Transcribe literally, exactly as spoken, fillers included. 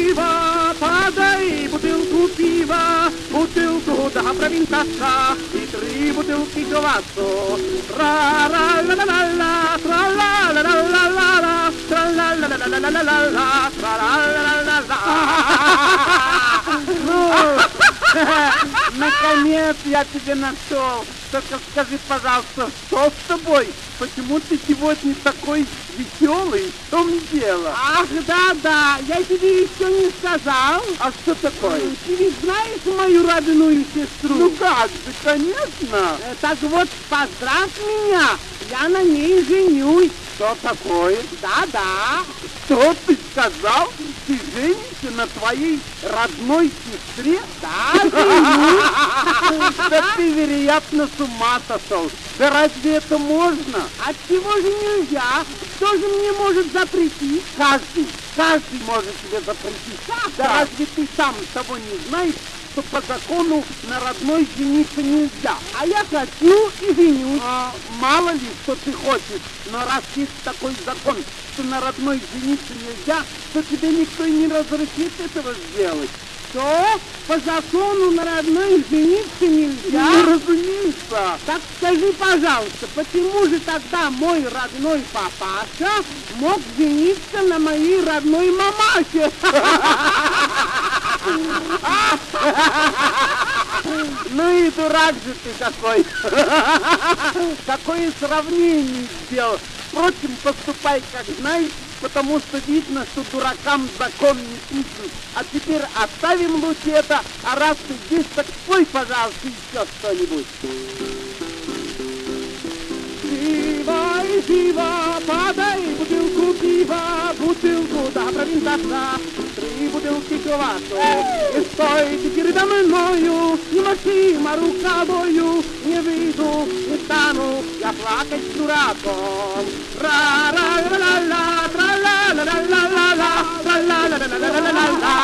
пива, подай бутылку пива, бутылку добра винтажка и три бутылки говацо. Тра-ла-ла-ла-ла-ла, тра-ла-ла-ла-ла-ла, тра-ла-ла-ла-ла-ла-ла, тра-ла-ла-ла-ла-ла. Ну, наконец я тебе нашел. Только скажи, пожалуйста, что с тобой? Почему ты сегодня такой веселый? В том дело. Ах, да-да, я тебе еще не сказал. А что такое? Ты ведь знаешь мою родную сестру? Ну как же, конечно. Э, Так вот, поздравь меня, я на ней женюсь. Что такое? Да-да. Что ты сказал? Ты женишься на твоей родной сестре? Да, женюсь. Да ты, вероятно, с ума сошел. Да разве это можно? От чего же нельзя? Кто же мне может запретить? Каждый, каждый может тебе запретить. Как Да так? разве ты сам того не знаешь, что по закону на родной жениться нельзя? А я хочу и женюсь. А, мало ли, что ты хочешь, но раз есть такой закон, что на родной жениться нельзя, то тебе никто и не разрешит этого сделать. Что? По закону на родной жениться нельзя? Ну, разумеется. Так скажи, пожалуйста, почему же тогда мой родной папаша мог жениться на моей родной мамаше? Ну и дурак же ты какой. Какое сравнение сделал. Впрочем, поступай как знаешь, потому что видно, что дуракам закон не писан. А теперь оставим лучше это, а раз ты здесь, так спой, пожалуйста, еще что-нибудь. Пиво и пиво, подай бутылку пива, бутылку добра винтажка, три бутылки говацо. И стойте передо мною, не махима рукавою, не выйду, не стану я плакать дураком. Ра-ра-ла-ла-ла, тра-ла-ла-ла-ла-ла, тра-ла-ла-ла-ла-ла-ла.